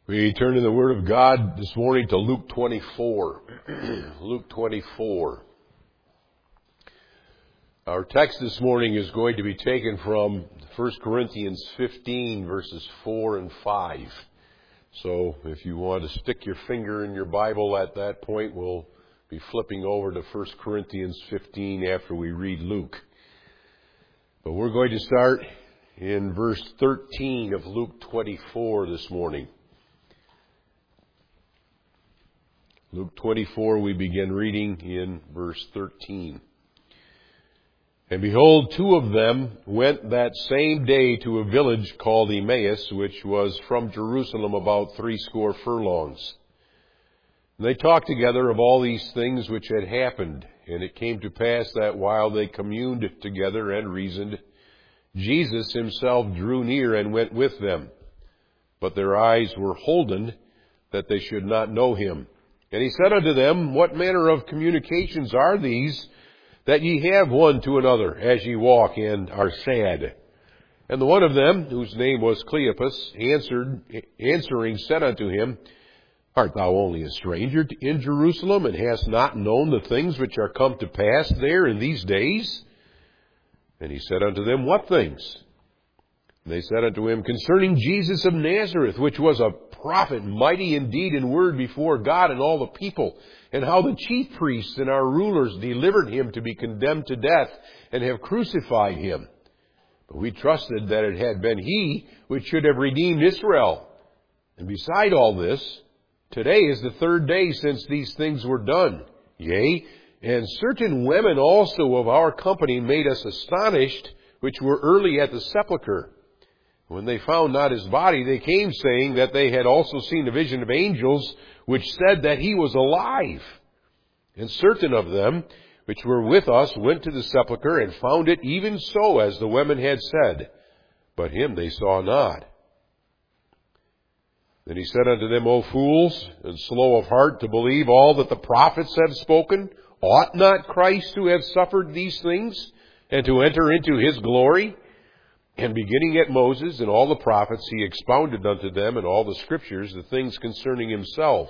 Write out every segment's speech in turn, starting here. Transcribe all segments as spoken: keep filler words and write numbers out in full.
We turn in the Word of God this morning to Luke twenty-four. Luke twenty-four. Our text this morning is going to be taken from First Corinthians fifteen, verses four and five. So if you want to stick your finger in your Bible at that point, we'll be flipping over to First Corinthians fifteen after we read Luke. But we're going to start in verse thirteen of Luke twenty-four this morning. Luke twenty-four, we begin reading in verse thirteen. And behold, two of them went that same day to a village called Emmaus, which was from Jerusalem about threescore furlongs. And they talked together of all these things which had happened. And it came to pass that while they communed together and reasoned, Jesus himself drew near and went with them. But their eyes were holden, that they should not know him. And he said unto them, What manner of communications are these that ye have one to another as ye walk and are sad? And the one of them, whose name was Cleopas, answered, answering said unto him, Art thou only a stranger in Jerusalem, and hast not known the things which are come to pass there in these days? And he said unto them, What things? And they said unto him, Concerning Jesus of Nazareth, which was a prophet, mighty indeed in word before God and all the people, and how the chief priests and our rulers delivered him to be condemned to death, and have crucified him. But we trusted that it had been he which should have redeemed Israel. And beside all this, today is the third day since these things were done. Yea, and certain women also of our company made us astonished, which were early at the sepulchre. When they found not his body, they came saying that they had also seen a vision of angels, which said that he was alive. And certain of them, which were with us, went to the sepulchre and found it even so as the women had said. But him they saw not. Then he said unto them, O fools, and slow of heart to believe all that the prophets have spoken, ought not Christ to have suffered these things, and to enter into his glory? And beginning at Moses and all the prophets, he expounded unto them in all the scriptures the things concerning himself.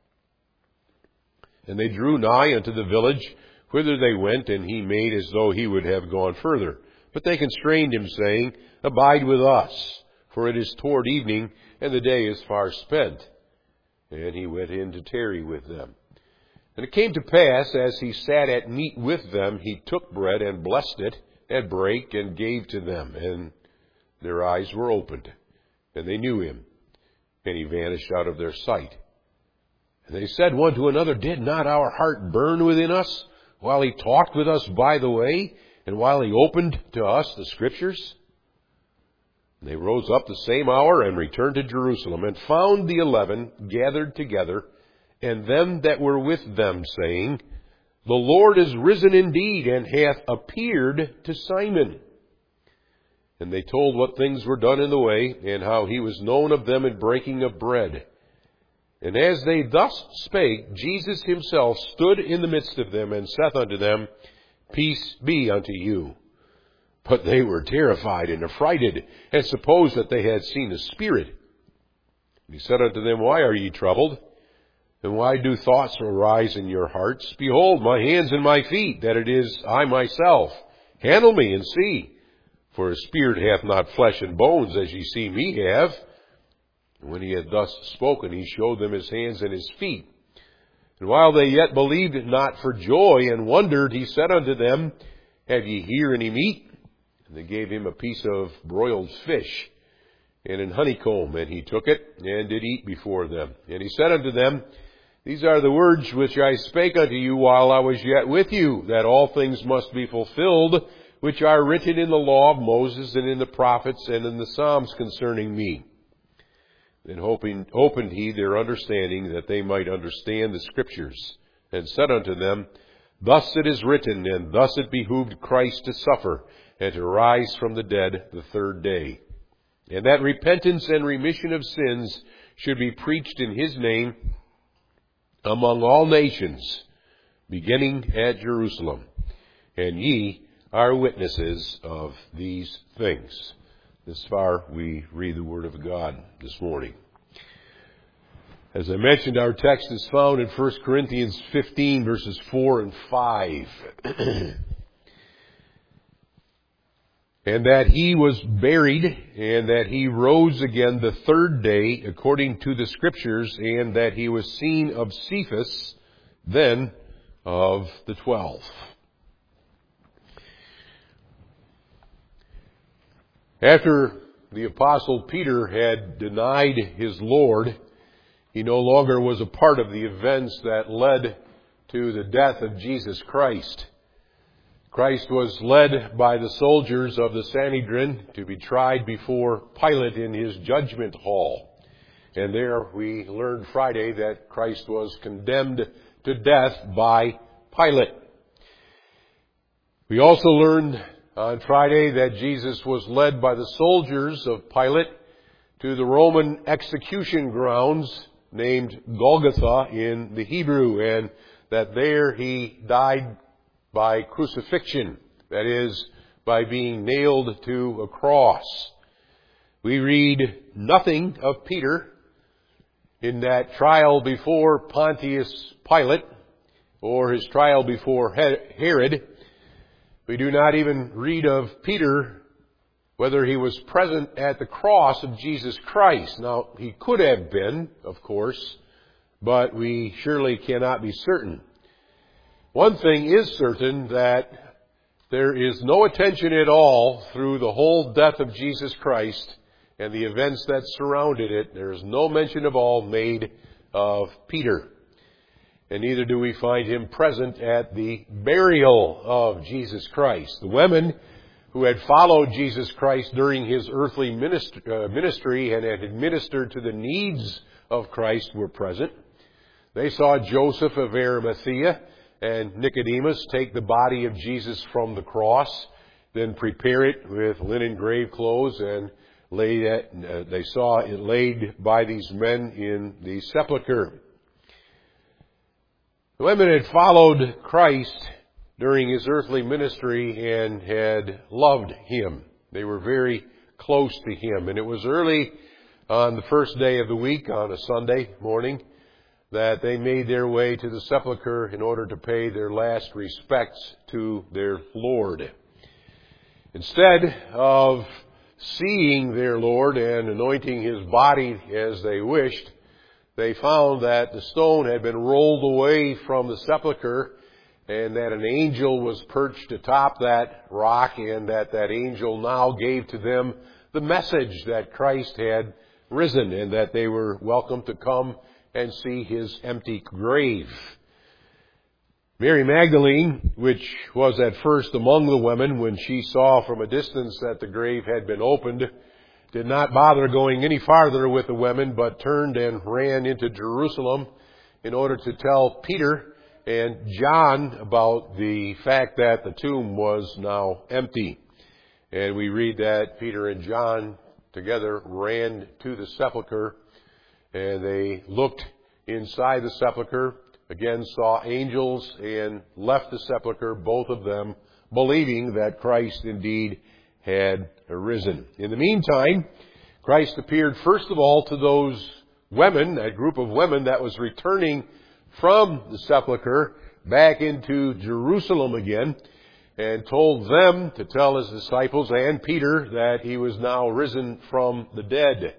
And they drew nigh unto the village whither they went, and he made as though he would have gone further. But they constrained him, saying, Abide with us, for it is toward evening, and the day is far spent. And he went in to tarry with them. And it came to pass, as he sat at meat with them, he took bread and blessed it, and brake, and gave to them, and their eyes were opened, and they knew him, and he vanished out of their sight. And they said one to another, Did not our heart burn within us, while he talked with us by the way, and while he opened to us the Scriptures? And they rose up the same hour, and returned to Jerusalem, and found the eleven gathered together, and them that were with them, saying, The Lord is risen indeed, and hath appeared to Simon. And they told what things were done in the way, and how he was known of them in breaking of bread. And as they thus spake, Jesus himself stood in the midst of them, and saith unto them, Peace be unto you. But they were terrified and affrighted, and supposed that they had seen a spirit. And he said unto them, Why are ye troubled? And why do thoughts arise in your hearts? Behold, my hands and my feet, that it is I myself. Handle me and see. For a spirit hath not flesh and bones, as ye see me have. And when he had thus spoken, he showed them his hands and his feet. And while they yet believed not for joy, and wondered, he said unto them, Have ye here any meat? And they gave him a piece of broiled fish, and an honeycomb, and he took it, and did eat before them. And he said unto them, These are the words which I spake unto you while I was yet with you, that all things must be fulfilled, which are written in the law of Moses, and in the prophets, and in the Psalms concerning me. Then hoping, opened he their understanding, that they might understand the Scriptures, and said unto them, Thus it is written, and thus it behooved Christ to suffer, and to rise from the dead the third day, and that repentance and remission of sins should be preached in his name among all nations, beginning at Jerusalem. And ye are witnesses of these things. This far we read the Word of God this morning. As I mentioned, our text is found in First Corinthians fifteen, verses four and five. And that he was buried, and that he rose again the third day, according to the Scriptures, and that he was seen of Cephas, then of the twelve. After the Apostle Peter had denied his Lord, he no longer was a part of the events that led to the death of Jesus Christ. Christ was led by the soldiers of the Sanhedrin to be tried before Pilate in his judgment hall. And there we learned Friday that Christ was condemned to death by Pilate. We also learned on Friday that Jesus was led by the soldiers of Pilate to the Roman execution grounds named Golgotha in the Hebrew, and that there he died by crucifixion, that is, by being nailed to a cross. We read nothing of Peter in that trial before Pontius Pilate, or his trial before Herod. We do not even read of Peter, whether he was present at the cross of Jesus Christ. Now, he could have been, of course, but we surely cannot be certain. One thing is certain, that there is no attention at all through the whole death of Jesus Christ and the events that surrounded it. There is no mention of all made of Peter. And neither do we find him present at the burial of Jesus Christ. The women who had followed Jesus Christ during his earthly ministry and had administered to the needs of Christ were present. They saw Joseph of Arimathea and Nicodemus take the body of Jesus from the cross, then prepare it with linen grave clothes, and lay it, uh, they saw it laid by these men in the sepulchre. The women had followed Christ during his earthly ministry and had loved him. They were very close to him. And it was early on the first day of the week, on a Sunday morning, that they made their way to the sepulchre in order to pay their last respects to their Lord. Instead of seeing their Lord and anointing his body as they wished, they found that the stone had been rolled away from the sepulchre, and that an angel was perched atop that rock, and that that angel now gave to them the message that Christ had risen, and that they were welcome to come and see his empty grave. Mary Magdalene, which was at first among the women, when she saw from a distance that the grave had been opened, did not bother going any farther with the women, but turned and ran into Jerusalem in order to tell Peter and John about the fact that the tomb was now empty. And we read that Peter and John together ran to the sepulchre, and they looked inside the sepulchre, again saw angels, and left the sepulchre, both of them believing that Christ indeed had arisen. In the meantime, Christ appeared first of all to those women, that group of women that was returning from the sepulchre back into Jerusalem again, and told them to tell his disciples and Peter that he was now risen from the dead.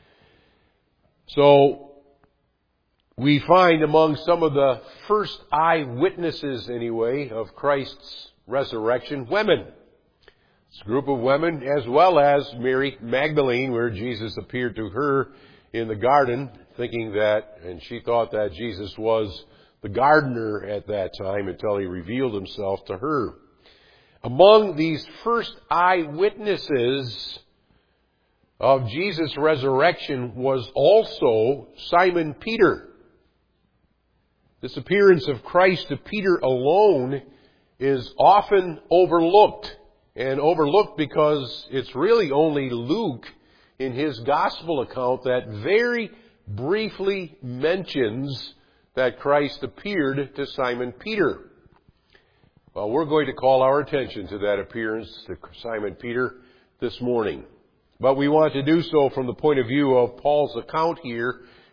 So we find among some of the first eyewitnesses, anyway, of Christ's resurrection, women. This group of women, as well as Mary Magdalene, where Jesus appeared to her in the garden, thinking that, and she thought that Jesus was the gardener at that time until he revealed himself to her. Among these first eyewitnesses of Jesus' resurrection was also Simon Peter. This appearance of Christ to Peter alone is often overlooked, and overlooked because it's really only Luke in his gospel account that very briefly mentions that Christ appeared to Simon Peter. Well, we're going to call our attention to that appearance to Simon Peter this morning. But we want to do so from the point of view of Paul's account here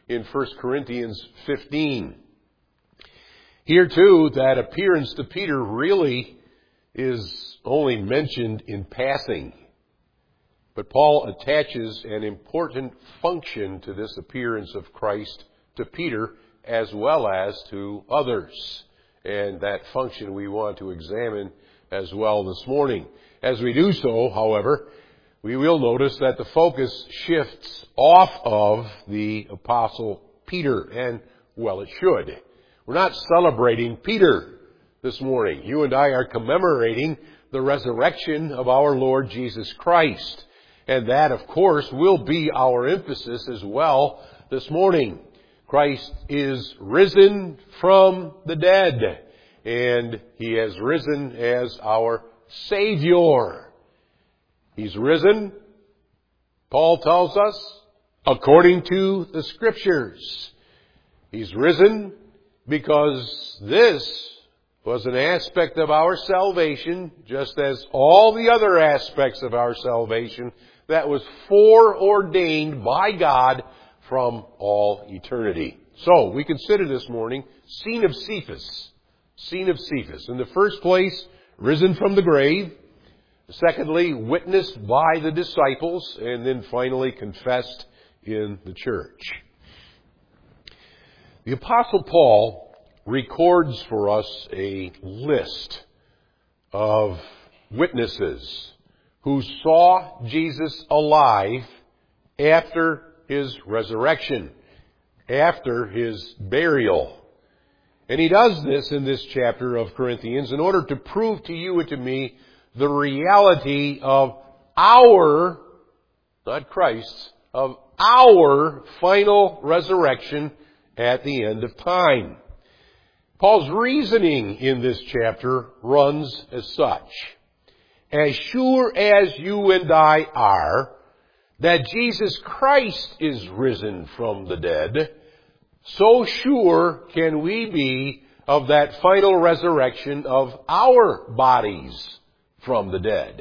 in First Corinthians fifteen. Here too, that appearance to Peter really is only mentioned in passing. But Paul attaches an important function to this appearance of Christ to Peter as well as to others. And that function we want to examine as well this morning. As we do so, however, we will notice that the focus shifts off of the Apostle Peter, and, well, it should. We're not celebrating Peter this morning. You and I are commemorating the resurrection of our Lord Jesus Christ. And that, of course, will be our emphasis as well this morning. Christ is risen from the dead, and He has risen as our Savior. He's risen, Paul tells us, according to the Scriptures. He's risen because this was an aspect of our salvation, just as all the other aspects of our salvation, that was foreordained by God from all eternity. So, we consider this morning, scene of Cephas. Scene of Cephas. In the first place, risen from the grave. Secondly, witnessed by the disciples. And then finally, confessed in the church. The Apostle Paul records for us a list of witnesses who saw Jesus alive after His resurrection, after His burial. And he does this in this chapter of Corinthians in order to prove to you and to me the reality of our, not Christ's, of our final resurrection at the end of time. Paul's reasoning in this chapter runs as such. As sure as you and I are that Jesus Christ is risen from the dead, so sure can we be of that final resurrection of our bodies from the dead.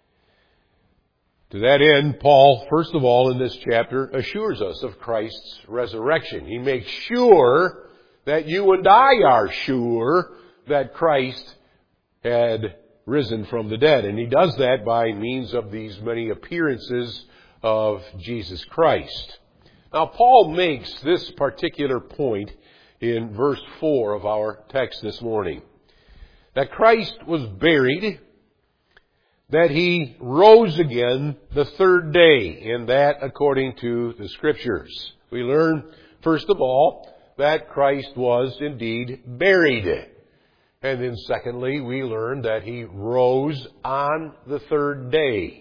To that end, Paul, first of all, in this chapter, assures us of Christ's resurrection. He makes sure that you and I are sure that Christ had risen from the dead. And he does that by means of these many appearances of Jesus Christ. Now, Paul makes this particular point in verse four of our text this morning. That Christ was buried, that He rose again the third day, and that according to the Scriptures. We learn, first of all, that Christ was indeed buried. And then secondly, we learn that He rose on the third day.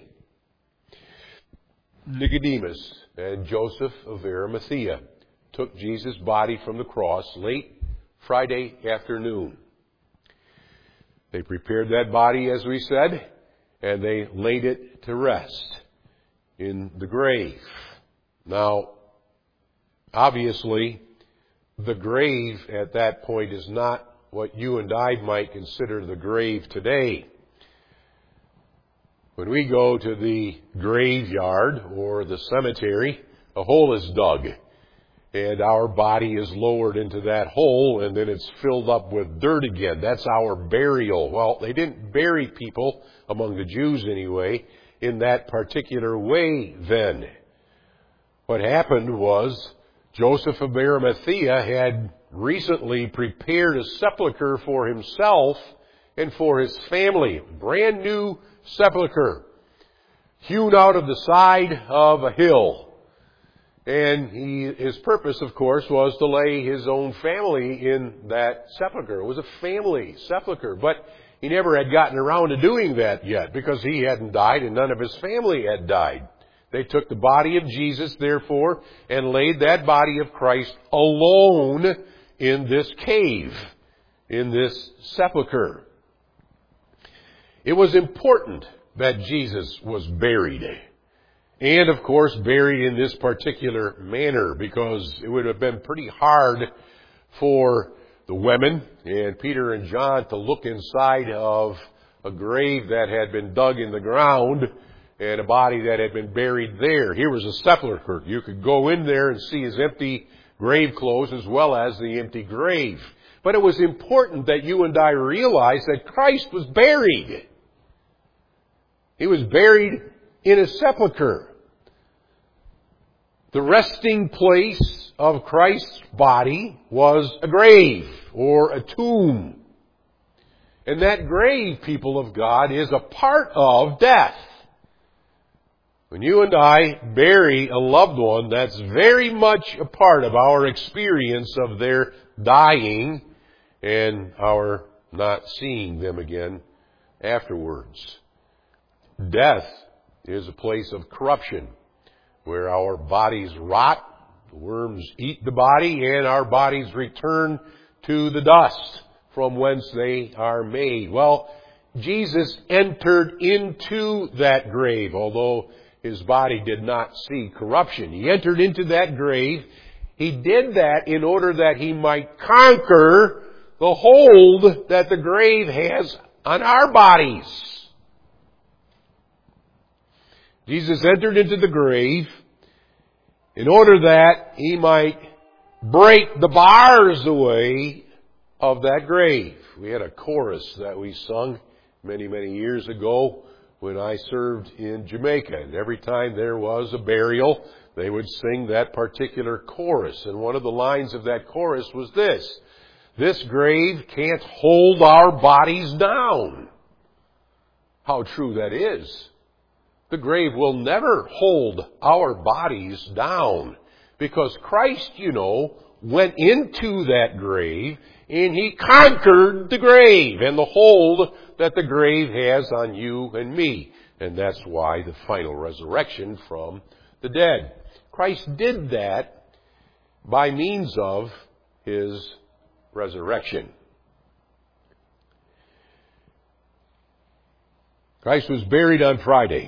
Nicodemus and Joseph of Arimathea took Jesus' body from the cross late Friday afternoon. They prepared that body, as we said, and they laid it to rest in the grave. Now, obviously, the grave at that point is not what you and I might consider the grave today. When we go to the graveyard or the cemetery, a hole is dug, and our body is lowered into that hole, and then it's filled up with dirt again. That's our burial. Well, they didn't bury people, among the Jews anyway, in that particular way then. What happened was Joseph of Arimathea had recently prepared a sepulcher for himself and for his family. Brand new sepulcher, hewn out of the side of a hill. And he, his purpose, of course, was to lay his own family in that sepulcher. It was a family sepulcher, but he never had gotten around to doing that yet because he hadn't died and none of his family had died. They took the body of Jesus, therefore, and laid that body of Christ alone in this cave, in this sepulcher. It was important that Jesus was buried. And, of course, buried in this particular manner, because it would have been pretty hard for the women and Peter and John to look inside of a grave that had been dug in the ground and a body that had been buried there. Here was a sepulcher. You could go in there and see his empty grave clothes as well as the empty grave. But it was important that you and I realize that Christ was buried. He was buried in a sepulcher. The resting place of Christ's body was a grave or a tomb. And that grave, people of God, is a part of death. When you and I bury a loved one, that's very much a part of our experience of their dying and our not seeing them again afterwards. Death is a place of corruption, where our bodies rot, the worms eat the body, and our bodies return to the dust from whence they are made. Well, Jesus entered into that grave, although his body did not see corruption. He entered into that grave. He did that in order that he might conquer the hold that the grave has on our bodies. Jesus entered into the grave in order that he might break the bars away of that grave. We had a chorus that we sung many, many years ago when I served in Jamaica. And every time there was a burial, they would sing that particular chorus. And one of the lines of that chorus was this: "This grave can't hold our bodies down." How true that is. The grave will never hold our bodies down, because Christ, you know, went into that grave and he conquered the grave and the hold that the grave has on you and me. And that's why the final resurrection from the dead. Christ did that by means of his resurrection. Christ was buried on Friday.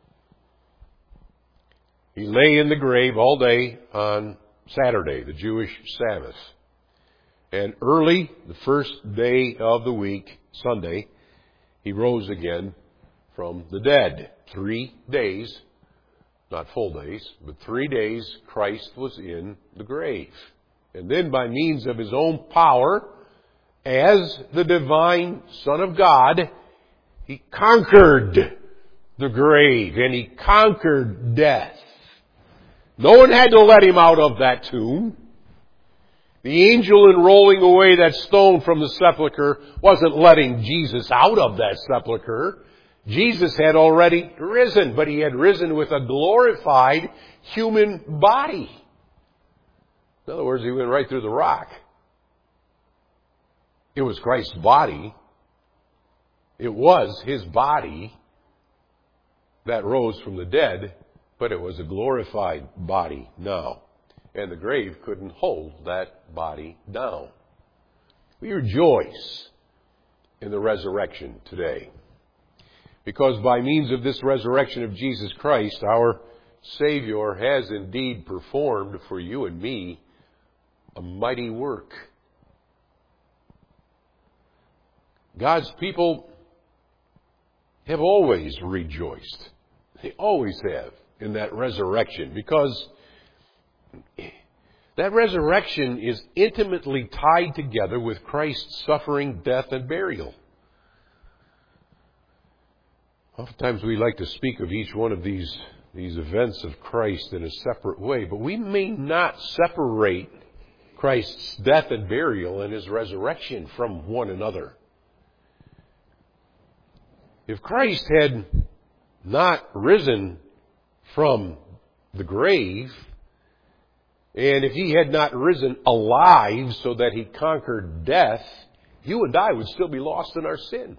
He lay in the grave all day on Saturday, the Jewish Sabbath. And early, the first day of the week, Sunday, he rose again from the dead. Three days, not full days, but three days Christ was in the grave. And then by means of his own power, as the divine Son of God, he conquered the grave and he conquered death. No one had to let him out of that tomb. The angel, in rolling away that stone from the sepulcher, wasn't letting Jesus out of that sepulcher. Jesus had already risen, but he had risen with a glorified human body. In other words, he went right through the rock. It was Christ's body. It was his body that rose from the dead, but it was a glorified body now. And the grave couldn't hold that body down. We rejoice in the resurrection today, because by means of this resurrection of Jesus Christ, our Savior has indeed performed for you and me a mighty work. God's people have always rejoiced. They always have in that resurrection, because that resurrection is intimately tied together with Christ's suffering, death, and burial. Oftentimes we like to speak of each one of these, these events of Christ in a separate way, but we may not separate Christ's death and burial and his resurrection from one another. If Christ had not risen from the grave, and if he had not risen alive so that he conquered death, you and I would still be lost in our sin.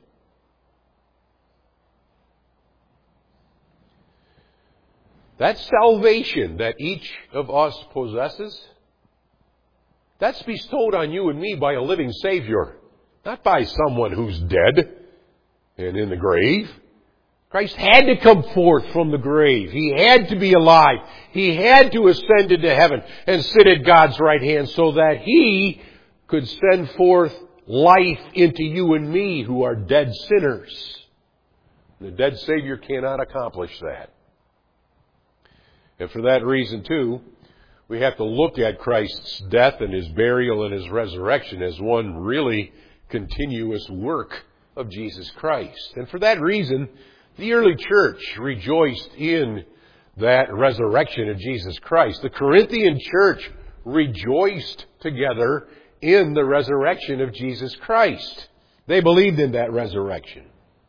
That salvation that each of us possesses, that's bestowed on you and me by a living Savior, not by someone who's dead and in the grave. Christ had to come forth from the grave. He had to be alive. He had to ascend into heaven and sit at God's right hand so that he could send forth life into you and me who are dead sinners. The dead Savior cannot accomplish that. And for that reason, too, we have to look at Christ's death and His burial and His resurrection as one really continuous work of Jesus Christ. And for that reason, the early church rejoiced in that resurrection of Jesus Christ. The Corinthian church rejoiced together in the resurrection of Jesus Christ. They believed in that resurrection.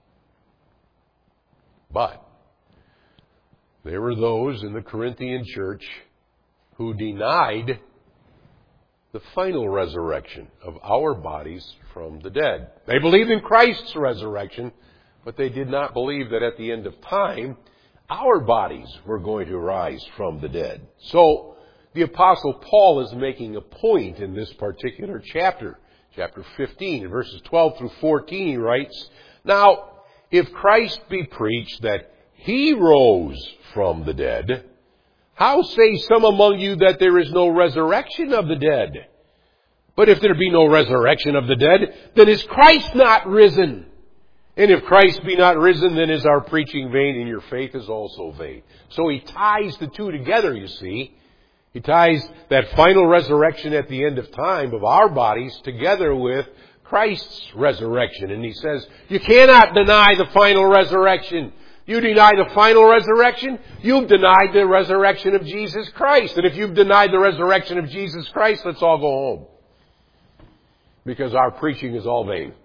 But there were those in the Corinthian church who denied the final resurrection of our bodies from the dead. They believed in Christ's resurrection, but they did not believe that at the end of time, our bodies were going to rise from the dead. So, the Apostle Paul is making a point in this particular chapter, chapter fifteen, verses twelve through fourteen, he writes, "Now, if Christ be preached that He rose from the dead, how say some among you that there is no resurrection of the dead? But if there be no resurrection of the dead, then is Christ not risen? And if Christ be not risen, then is our preaching vain, and your faith is also vain." So he ties the two together, you see. He ties that final resurrection at the end of time of our bodies together with Christ's resurrection. And he says, you cannot deny the final resurrection. You deny the final resurrection, you've denied the resurrection of Jesus Christ. And if you've denied the resurrection of Jesus Christ, let's all go home. Because our preaching is all vain.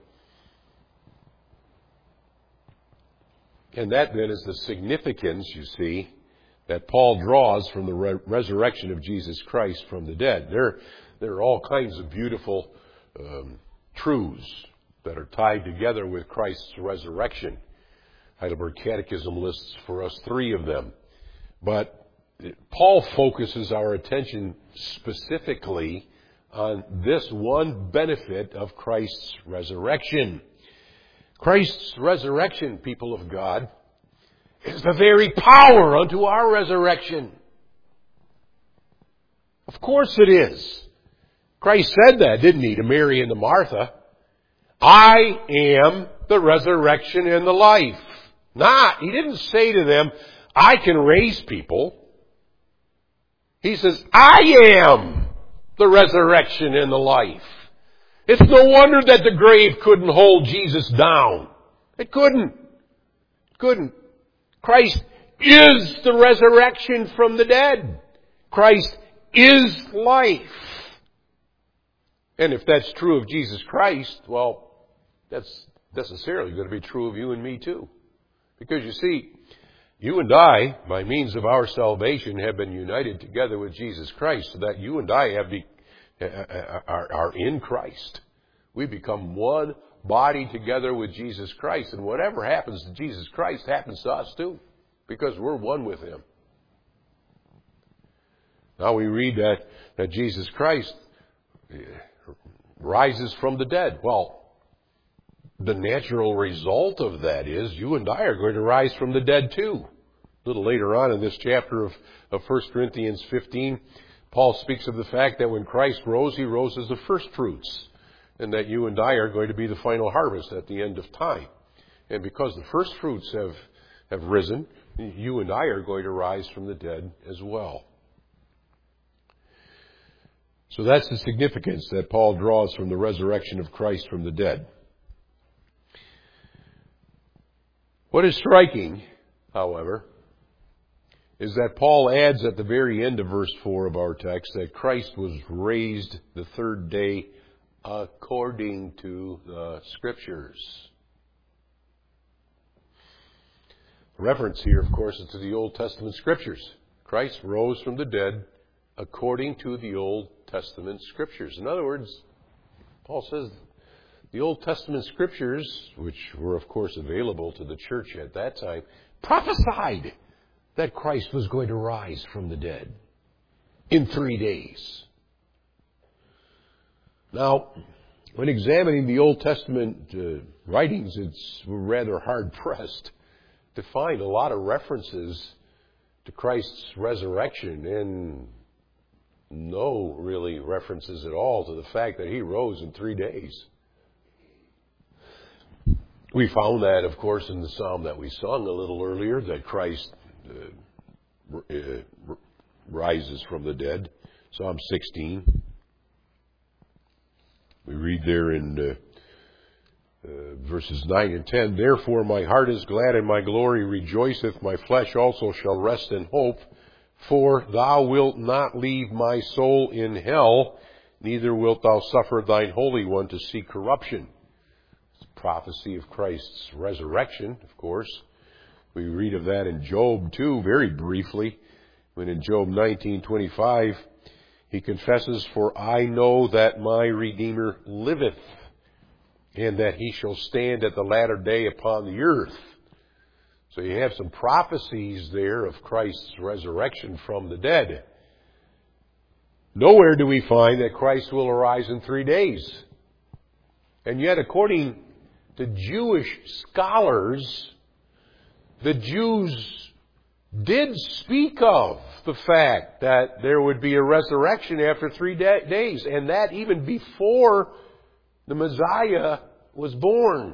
And that then is the significance, you see, that Paul draws from the re- resurrection of Jesus Christ from the dead. There, there are all kinds of beautiful um, truths that are tied together with Christ's resurrection. Heidelberg Catechism lists for us three of them. But Paul focuses our attention specifically on this one benefit of Christ's resurrection. Christ's resurrection, people of God, is the very power unto our resurrection. Of course it is. Christ said that, didn't he, to Mary and to Martha? I am the resurrection and the life. Not, he didn't say to them, I can raise people. He says, I am the resurrection and the life. It's no wonder that the grave couldn't hold Jesus down. It couldn't. It couldn't. Christ is the resurrection from the dead. Christ is life. And if that's true of Jesus Christ, well, that's necessarily going to be true of you and me too. Because you see, you and I, by means of our salvation, have been united together with Jesus Christ, so that you and I have be, are, are in Christ. We become one body together with Jesus Christ, and whatever happens to Jesus Christ happens to us too, because we're one with Him. Now we read that, that Jesus Christ rises from the dead. Well, the natural result of that is you and I are going to rise from the dead too. A little later on in this chapter of, of First Corinthians fifteen, Paul speaks of the fact that when Christ rose, He rose as the first fruits, and that you and I are going to be the final harvest at the end of time. And because the first fruits have, have risen, you and I are going to rise from the dead as well. So that's the significance that Paul draws from the resurrection of Christ from the dead. What is striking, however, is that Paul adds at the very end of verse four of our text that Christ was raised the third day according to the Scriptures. The reference here, of course, is to the Old Testament Scriptures. Christ rose from the dead according to the Old Testament Scriptures. In other words, Paul says the Old Testament Scriptures, which were, of course, available to the church at that time, prophesied that Christ was going to rise from the dead in three days. Now, when examining the Old Testament uh, writings, it's rather hard-pressed to find a lot of references to Christ's resurrection and no really references at all to the fact that He rose in three days. We found that, of course, in the psalm that we sung a little earlier, that Christ uh, uh, rises from the dead. Psalm sixteen. We read there in uh, uh, verses nine and ten, Therefore my heart is glad and my glory rejoiceth, my flesh also shall rest in hope, for thou wilt not leave my soul in hell, neither wilt thou suffer thine Holy One to see corruption. It's a prophecy of Christ's resurrection, of course. We read of that in Job too, very briefly, when in Job nineteen twenty-five, he confesses, For I know that my Redeemer liveth, and that he shall stand at the latter day upon the earth. So you have some prophecies there of Christ's resurrection from the dead. Nowhere do we find that Christ will arise in three days. And yet, according to Jewish scholars, the Jews did speak of the fact that there would be a resurrection after three da- days, and that even before the Messiah was born.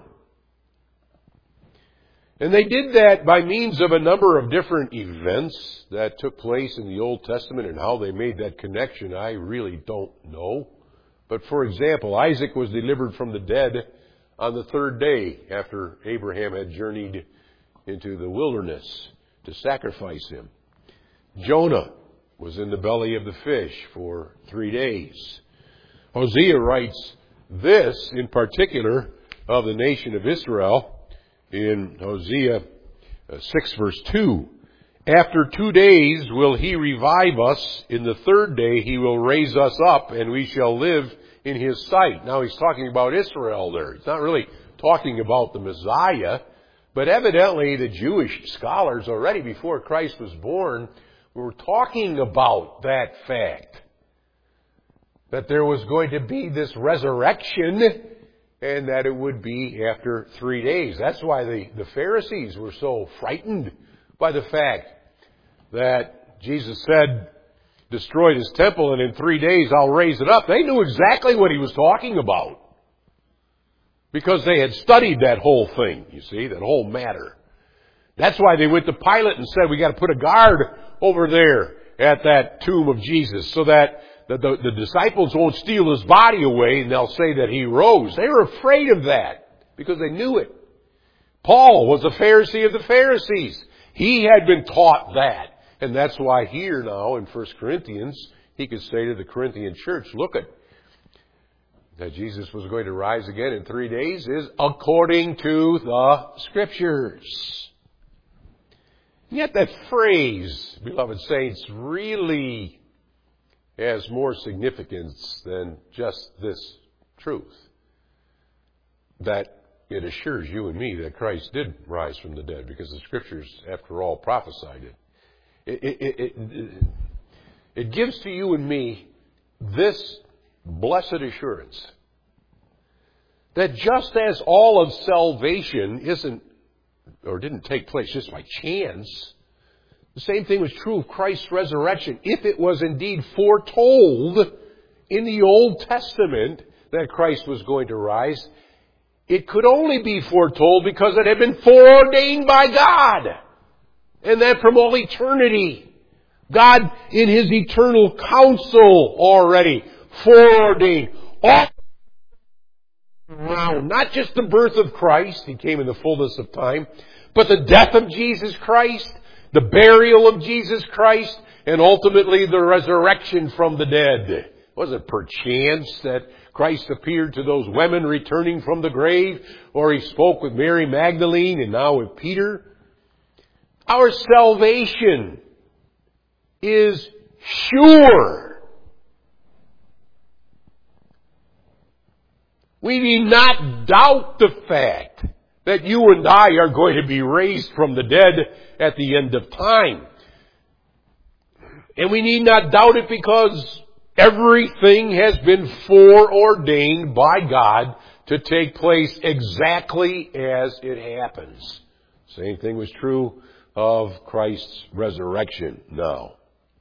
And they did that by means of a number of different events that took place in the Old Testament, and how they made that connection, I really don't know. But for example, Isaac was delivered from the dead on the third day after Abraham had journeyed into the wilderness to sacrifice him. Jonah was in the belly of the fish for three days. Hosea writes this in particular of the nation of Israel in Hosea six verse two. After two days will he revive us. In the third day he will raise us up, and we shall live in his sight. Now he's talking about Israel there. He's not really talking about the Messiah. But evidently the Jewish scholars, already before Christ was born, were talking about that fact. That there was going to be this resurrection, and that it would be after three days. That's why the, the Pharisees were so frightened by the fact that Jesus said, destroy this temple, and in three days I'll raise it up. They knew exactly what he was talking about, because they had studied that whole thing, you see, that whole matter. That's why they went to Pilate and said, we got to put a guard over there at that tomb of Jesus, so that the, the, the disciples won't steal his body away and they'll say that he rose. They were afraid of that because they knew it. Paul was a Pharisee of the Pharisees. He had been taught that. And that's why here now in First Corinthians, he could say to the Corinthian church, look at that Jesus was going to rise again in three days is according to the Scriptures. And yet that phrase, beloved saints, really has more significance than just this truth. That it assures you and me that Christ did rise from the dead, because the Scriptures, after all, prophesied it. It, it, it, it, it gives to you and me this blessed assurance that just as all of salvation isn't or didn't take place just by chance, the same thing was true of Christ's resurrection. If it was indeed foretold in the Old Testament that Christ was going to rise, it could only be foretold because it had been foreordained by God. And that from all eternity, God in His eternal counsel already foreordained all around, not just the birth of Christ, He came in the fullness of time, but the death of Jesus Christ, the burial of Jesus Christ, and ultimately the resurrection from the dead. Was it perchance that Christ appeared to those women returning from the grave, or He spoke with Mary Magdalene and now with Peter? Our salvation is sure. We need not doubt the fact that you and I are going to be raised from the dead at the end of time. And we need not doubt it because everything has been foreordained by God to take place exactly as it happens. Same thing was true of Christ's resurrection now.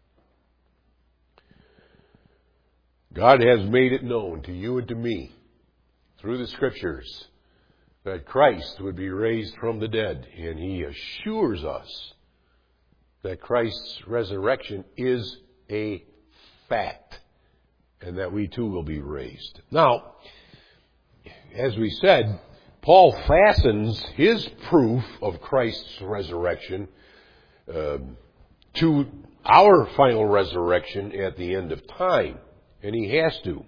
God has made it known to you and to me through the Scriptures that Christ would be raised from the dead, and He assures us that Christ's resurrection is a fact, and that we too will be raised. Now, as we said, Paul fastens his proof of Christ's resurrection uh, to our final resurrection at the end of time. And he has to.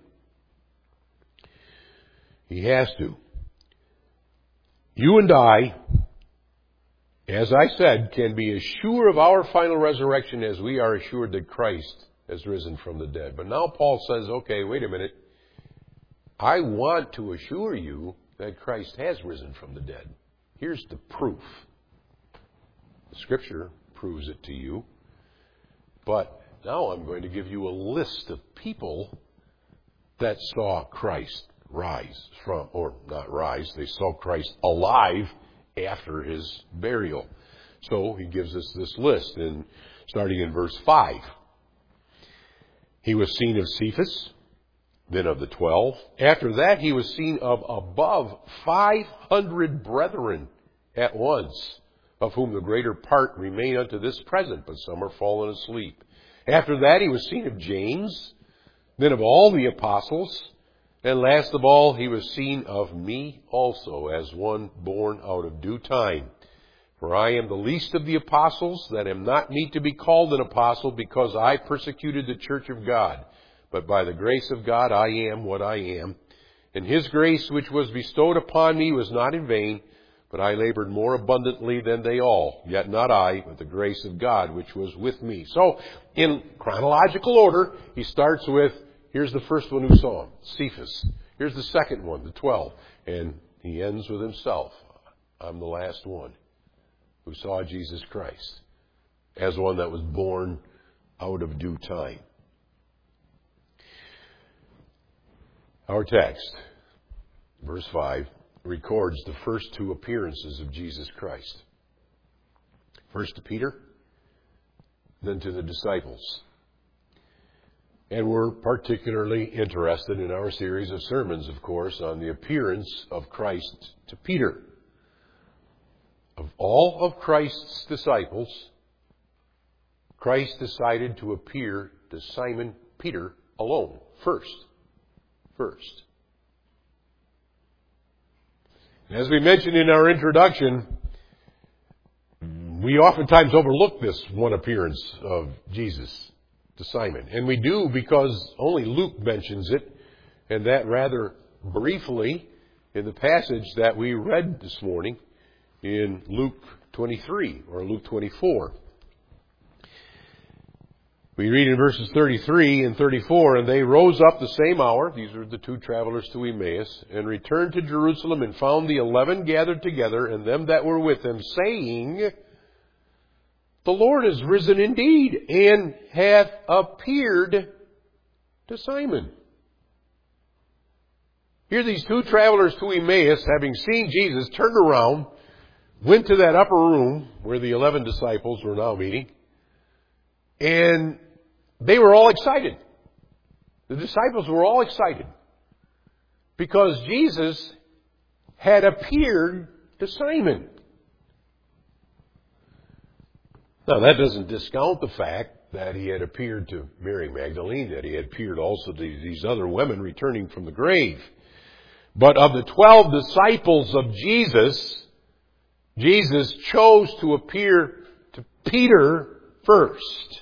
He has to. You and I, as I said, can be as sure of our final resurrection as we are assured that Christ has risen from the dead. But now Paul says, okay, wait a minute. I want to assure you that Christ has risen from the dead. Here's the proof. The Scripture proves it to you. But now I'm going to give you a list of people that saw Christ rise from, or not rise, they saw Christ alive after his burial. So he gives us this list, in, starting in verse five. He was seen of Cephas, then of the twelve. After that he was seen of above five hundred brethren at once, of whom the greater part remain unto this present, but some are fallen asleep. After that he was seen of James, then of all the apostles, and last of all he was seen of me also, as one born out of due time. For I am the least of the apostles, that am not meet to be called an apostle, because I persecuted the church of God. But by the grace of God I am what I am. And his grace which was bestowed upon me was not in vain, but I labored more abundantly than they all. Yet not I, but the grace of God which was with me. So, in chronological order, he starts with, here's the first one who saw him, Cephas. Here's the second one, the twelve. And he ends with himself. I'm the last one who saw Jesus Christ as one that was born out of due time. Our text, verse five, records the first two appearances of Jesus Christ. First to Peter, then to the disciples. And we're particularly interested in our series of sermons, of course, on the appearance of Christ to Peter. Of all of Christ's disciples, Christ decided to appear to Simon Peter alone, first. First. As we mentioned in our introduction, we oftentimes overlook this one appearance of Jesus to Simon. And we do because only Luke mentions it, and that rather briefly in the passage that we read this morning in Luke twenty-three or Luke twenty-four. We read in verses thirty-three and thirty-four, and they rose up the same hour, these are the two travelers to Emmaus, and returned to Jerusalem, and found the eleven gathered together, and them that were with them, saying, the Lord is risen indeed, and hath appeared to Simon. Here these two travelers to Emmaus, having seen Jesus, turned around, went to that upper room where the eleven disciples were now meeting, and they were all excited. The disciples were all excited because Jesus had appeared to Simon. Now, that doesn't discount the fact that he had appeared to Mary Magdalene, that he had appeared also to these other women returning from the grave. But of the twelve disciples of Jesus, Jesus chose to appear to Peter first.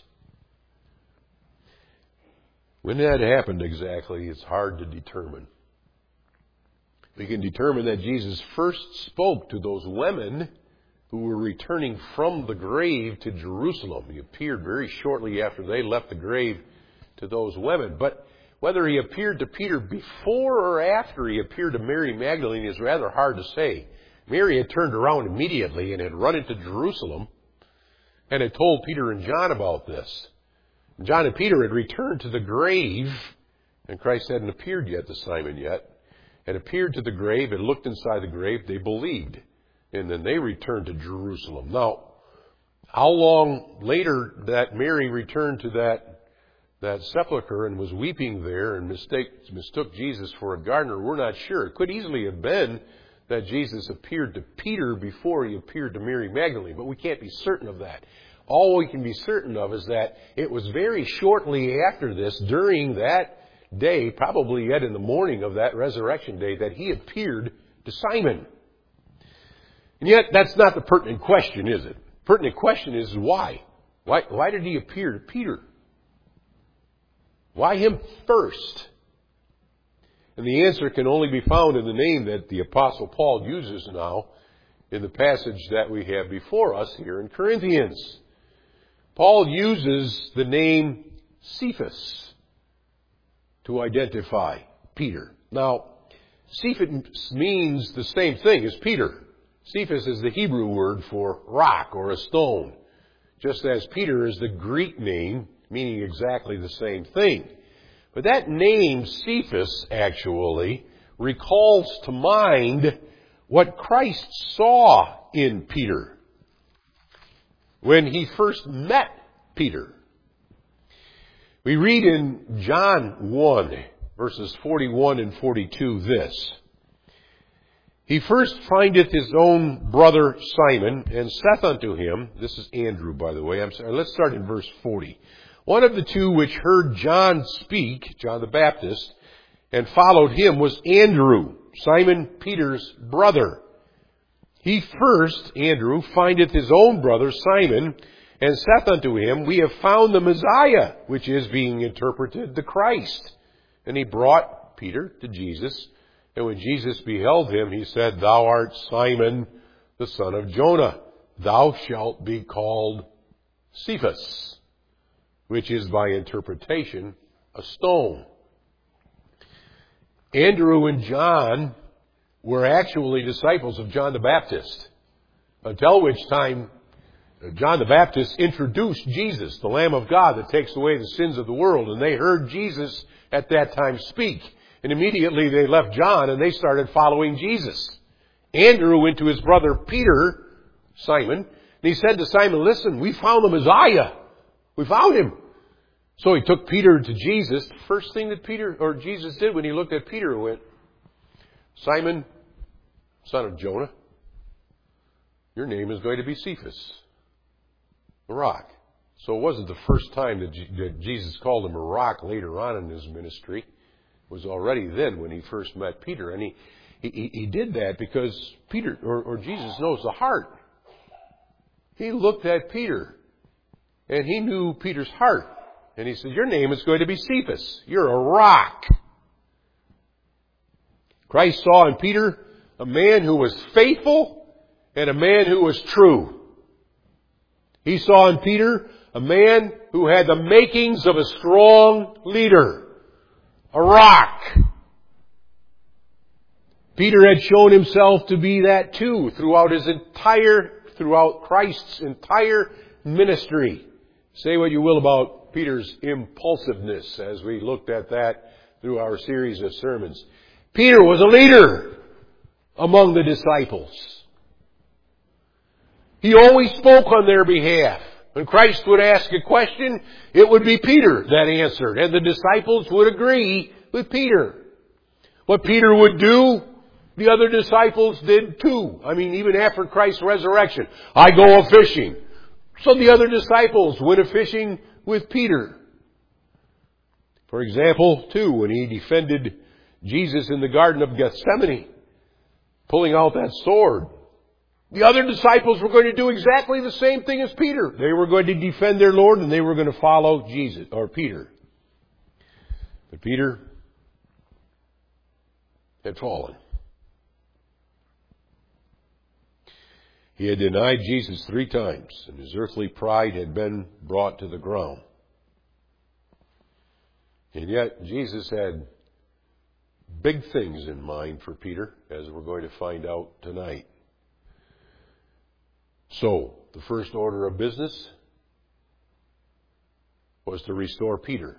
When that happened exactly, it's hard to determine. We can determine that Jesus first spoke to those women who were returning from the grave to Jerusalem. He appeared very shortly after they left the grave to those women. But whether he appeared to Peter before or after he appeared to Mary Magdalene is rather hard to say. Mary had turned around immediately and had run into Jerusalem and had told Peter and John about this. John and Peter had returned to the grave, and Christ hadn't appeared yet to Simon yet, had appeared to the grave and looked inside the grave. They believed. And then they returned to Jerusalem. Now, how long later that Mary returned to that, that sepulcher and was weeping there and mistake, mistook Jesus for a gardener, we're not sure. It could easily have been that Jesus appeared to Peter before he appeared to Mary Magdalene, but we can't be certain of that. All we can be certain of is that it was very shortly after this, during that day, probably yet in the morning of that resurrection day, that he appeared to Simon. And yet, that's not the pertinent question, is it? Pertinent question is why? Why, why did he appear to Peter? Why him first? And the answer can only be found in the name that the Apostle Paul uses now in the passage that we have before us here in Corinthians. Paul uses the name Cephas to identify Peter. Now, Cephas means the same thing as Peter. Cephas is the Hebrew word for rock or a stone, just as Peter is the Greek name, meaning exactly the same thing. But that name, Cephas, actually recalls to mind what Christ saw in Peter when he first met Peter. We read in John one, verses forty-one and forty-two this. He first findeth his own brother Simon, and saith unto him, this is Andrew, by the way. I'm sorry, let's start in verse forty. One of the two which heard John speak, John the Baptist, and followed him was Andrew, Simon Peter's brother. He first, Andrew, findeth his own brother Simon, and saith unto him, We have found the Messiah, which is being interpreted the Christ. And he brought Peter to Jesus. And when Jesus beheld him, he said, Thou art Simon, the son of Jonah. Thou shalt be called Cephas, which is by interpretation a stone. Andrew and John were actually disciples of John the Baptist, until which time John the Baptist introduced Jesus, the Lamb of God that takes away the sins of the world. And they heard Jesus at that time speak. And immediately they left John and they started following Jesus. Andrew went to his brother Peter, Simon, and he said to Simon, Listen, we found the Messiah. We found him. So he took Peter to Jesus. The first thing that Peter, or Jesus did when he looked at Peter went, Simon, son of Jonah, your name is going to be Cephas, the rock. So it wasn't the first time that, G- that Jesus called him a rock later on in his ministry. It was already then when he first met Peter. And he, he, he did that because Peter, or, or Jesus knows the heart. He looked at Peter and he knew Peter's heart. And he said, your name is going to be Cephas. You're a rock. Christ saw in Peter a man who was faithful and a man who was true. He saw in Peter a man who had the makings of a strong leader, a rock. Peter had shown himself to be that too throughout his entire, throughout Christ's entire ministry. Say what you will about Peter's impulsiveness as we looked at that through our series of sermons. Peter was a leader among the disciples. He always spoke on their behalf. When Christ would ask a question, it would be Peter that answered, and the disciples would agree with Peter. What Peter would do, the other disciples did too. I mean, even after Christ's resurrection, I go a-fishing. So the other disciples went a-fishing with Peter. For example, too, when he defended Jesus in the Garden of Gethsemane, pulling out that sword, the other disciples were going to do exactly the same thing as Peter. They were going to defend their Lord and they were going to follow Jesus, or Peter. But Peter had fallen. He had denied Jesus three times, and his earthly pride had been brought to the ground. And yet, Jesus had big things in mind for Peter, as we're going to find out tonight. So, the first order of business was to restore Peter.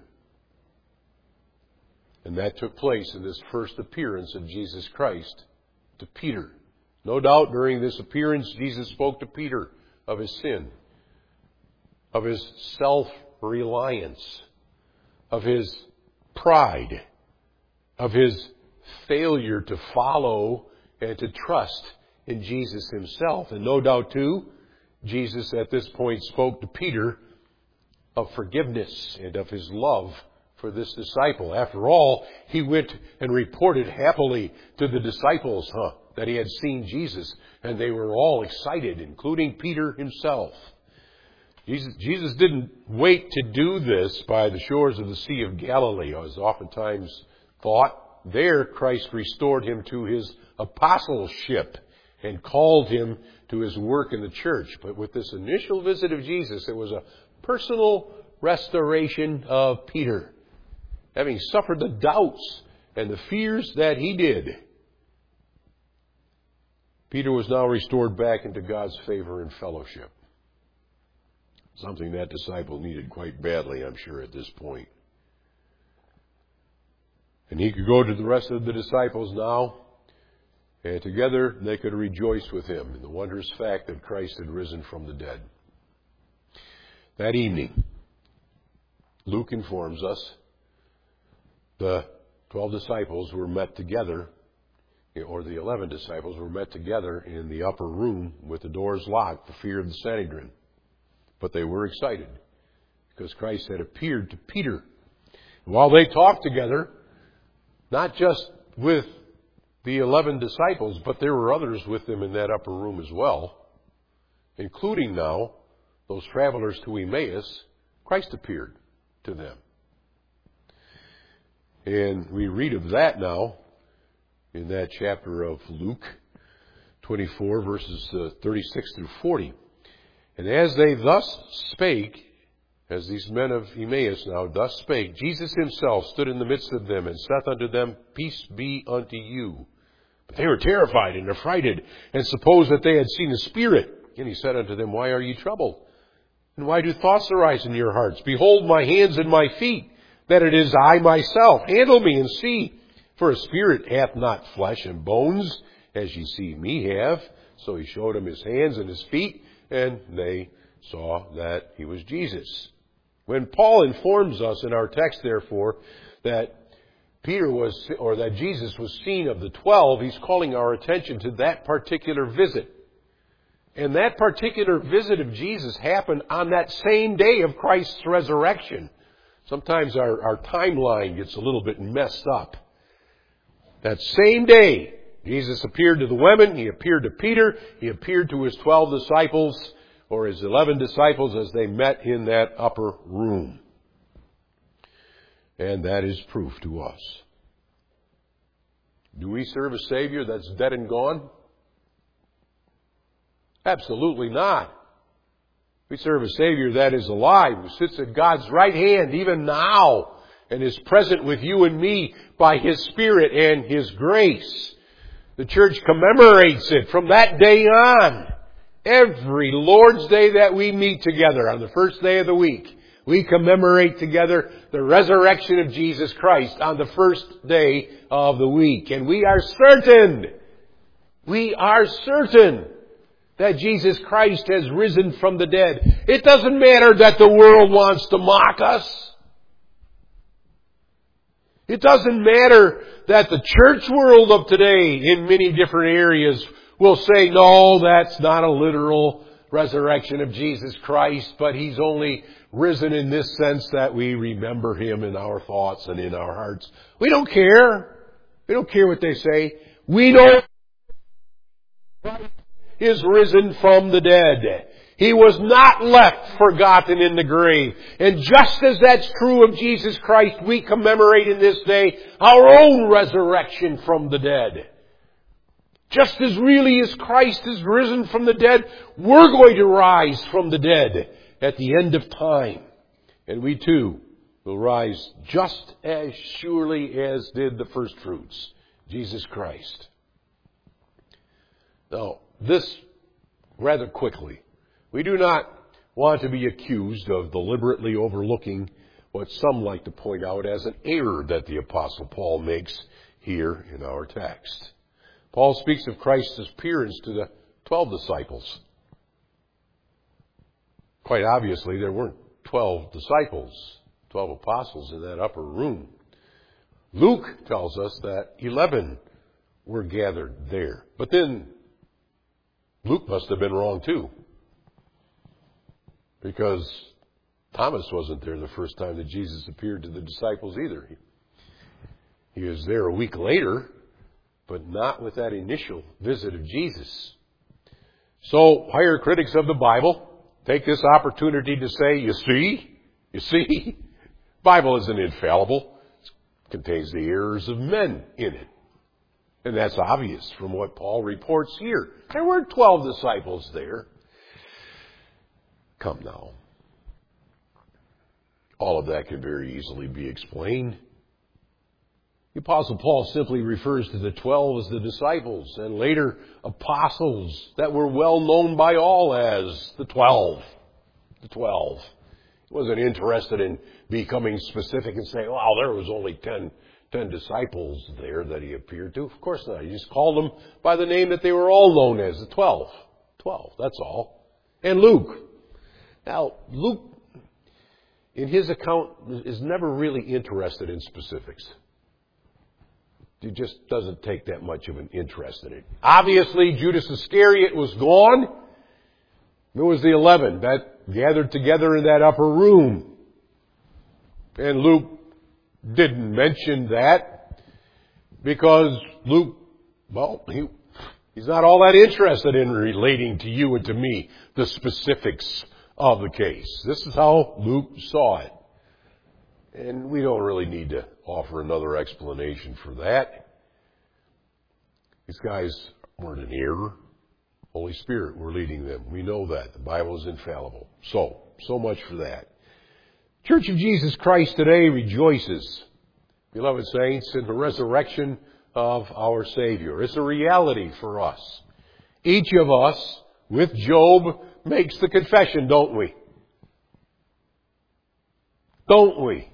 And that took place in this first appearance of Jesus Christ to Peter. No doubt during this appearance, Jesus spoke to Peter of his sin, of his self-reliance, of his pride, of his failure to follow and to trust in Jesus himself. And no doubt, too, Jesus at this point spoke to Peter of forgiveness and of his love for this disciple. After all, he went and reported happily to the disciples huh, that he had seen Jesus, and they were all excited, including Peter himself. Jesus, Jesus didn't wait to do this by the shores of the Sea of Galilee, as oftentimes thought. There, Christ restored him to his apostleship and called him to his work in the church. But with this initial visit of Jesus, it was a personal restoration of Peter, having suffered the doubts and the fears that he did. Peter was now restored back into God's favor and fellowship. Something that disciple needed quite badly, I'm sure, at this point. And he could go to the rest of the disciples now, and together they could rejoice with him in the wondrous fact that Christ had risen from the dead. That evening, Luke informs us, the twelve disciples were met together, or the eleven disciples were met together in the upper room with the doors locked for fear of the Sanhedrin. But they were excited because Christ had appeared to Peter. While they talked together, not just with the eleven disciples, but there were others with them in that upper room as well, including now those travelers to Emmaus. Christ appeared to them. And we read of that now in that chapter of Luke twenty-four, verses uh, thirty-six through forty. And as they thus spake, as these men of Emmaus now thus spake, Jesus himself stood in the midst of them and saith unto them, Peace be unto you. But they were terrified and affrighted, and supposed that they had seen a spirit. And he said unto them, Why are ye troubled? And why do thoughts arise in your hearts? Behold my hands and my feet, that it is I myself. Handle me and see. For a spirit hath not flesh and bones, as ye see me have. So he showed them his hands and his feet, and they saw that he was Jesus. When Paul informs us in our text, therefore, that Peter was, or that Jesus was seen of the twelve, he's calling our attention to that particular visit. And that particular visit of Jesus happened on that same day of Christ's resurrection. Sometimes our, our timeline gets a little bit messed up. That same day, Jesus appeared to the women, he appeared to Peter, he appeared to his twelve disciples, or his eleven disciples, as they met in that upper room. And that is proof to us. Do we serve a Savior that's dead and gone? Absolutely not. We serve a Savior that is alive, who sits at God's right hand even now, and is present with you and me by His Spirit and His grace. The church commemorates it from that day on. Every Lord's Day that we meet together on the first day of the week, we commemorate together the resurrection of Jesus Christ on the first day of the week. And we are certain, we are certain that Jesus Christ has risen from the dead. It doesn't matter that the world wants to mock us. It doesn't matter that the church world of today in many different areas will say, no, that's not a literal resurrection of Jesus Christ, but He's only risen in this sense that we remember Him in our thoughts and in our hearts. We don't care. We don't care what they say. We know Christ is risen from the dead. He was not left forgotten in the grave. And just as that's true of Jesus Christ, we commemorate in this day our own resurrection from the dead. Just as really as Christ is risen from the dead, we're going to rise from the dead at the end of time. And we too will rise just as surely as did the first fruits, Jesus Christ. Now, this rather quickly. We do not want to be accused of deliberately overlooking what some like to point out as an error that the Apostle Paul makes here in our text. Paul speaks of Christ's appearance to the twelve disciples. Quite obviously, there weren't twelve disciples, twelve apostles in that upper room. Luke tells us that eleven were gathered there. But then Luke must have been wrong too. Because Thomas wasn't there the first time that Jesus appeared to the disciples either. He was there a week later, but not with that initial visit of Jesus. So, higher critics of the Bible take this opportunity to say, you see, you see, the Bible isn't infallible. It contains the errors of men in it. And that's obvious from what Paul reports here. There were twelve disciples there. Come now. All of that could very easily be explained. The Apostle Paul simply refers to the twelve as the disciples and later apostles that were well known by all as the twelve. The twelve. He wasn't interested in becoming specific and saying, wow, there was only ten, ten disciples there that he appeared to. Of course not. He just called them by the name that they were all known as, the twelve. Twelve, that's all. And Luke. Now, Luke, in his account, is never really interested in specifics. He just doesn't take that much of an interest in it. Obviously, Judas Iscariot was gone. It was the eleven that gathered together in that upper room. And Luke didn't mention that because Luke, well, he, he's not all that interested in relating to you and to me the specifics of the case. This is how Luke saw it. And we don't really need to offer another explanation for that. These guys weren't in error. Holy Spirit were leading them. We know that. The Bible is infallible. So, so much for that. Church of Jesus Christ today rejoices, beloved saints, in the resurrection of our Savior. It's a reality for us. Each of us, with Job, makes the confession, don't we? Don't we?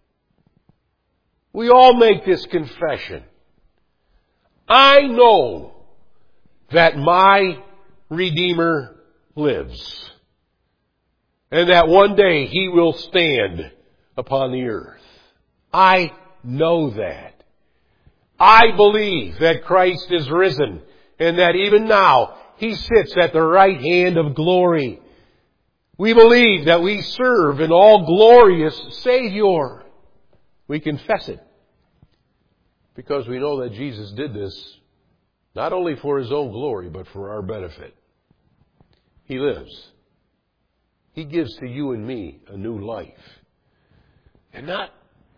We all make this confession. I know that my Redeemer lives, and that one day He will stand upon the earth. I know that. I believe that Christ is risen, and that even now He sits at the right hand of glory. We believe that we serve an all-glorious Savior. We confess it because we know that Jesus did this not only for His own glory, but for our benefit. He lives. He gives to you and me a new life. And not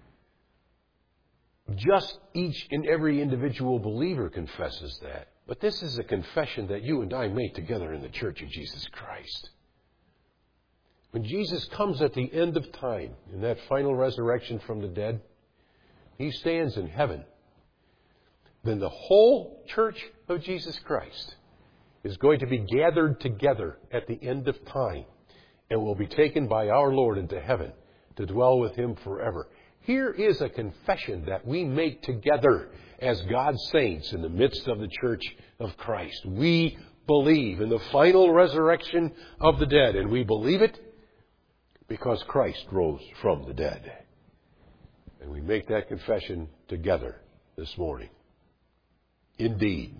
just each and every individual believer confesses that, but this is a confession that you and I make together in the Church of Jesus Christ. When Jesus comes at the end of time, in that final resurrection from the dead, He stands in heaven. Then the whole Church of Jesus Christ is going to be gathered together at the end of time and will be taken by our Lord into heaven to dwell with Him forever. Here is a confession that we make together as God's saints in the midst of the Church of Christ. We believe in the final resurrection of the dead, and we believe it because Christ rose from the dead. And we make that confession together this morning. Indeed,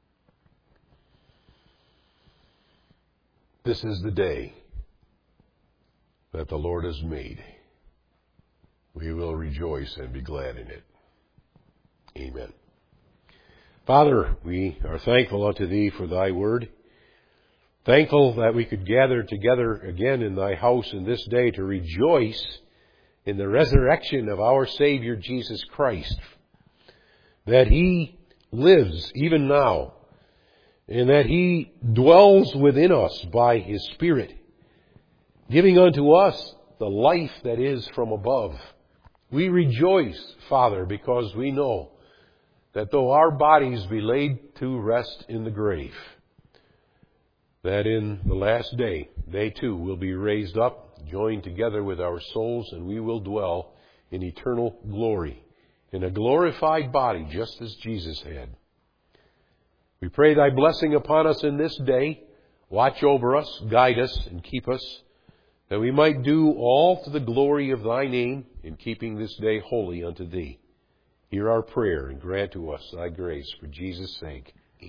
this is the day that the Lord has made. We will rejoice and be glad in it. Amen. Father, we are thankful unto Thee for Thy word. Thankful that we could gather together again in Thy house in this day to rejoice in the resurrection of our Savior Jesus Christ. That He lives even now, and that He dwells within us by His Spirit, giving unto us the life that is from above. We rejoice, Father, because we know that though our bodies be laid to rest in the grave, that in the last day they too will be raised up, joined together with our souls, and we will dwell in eternal glory, in a glorified body, just as Jesus had. We pray Thy blessing upon us in this day. Watch over us, guide us, and keep us, that we might do all to the glory of Thy name in keeping this day holy unto Thee. Hear our prayer and grant to us Thy grace for Jesus' sake.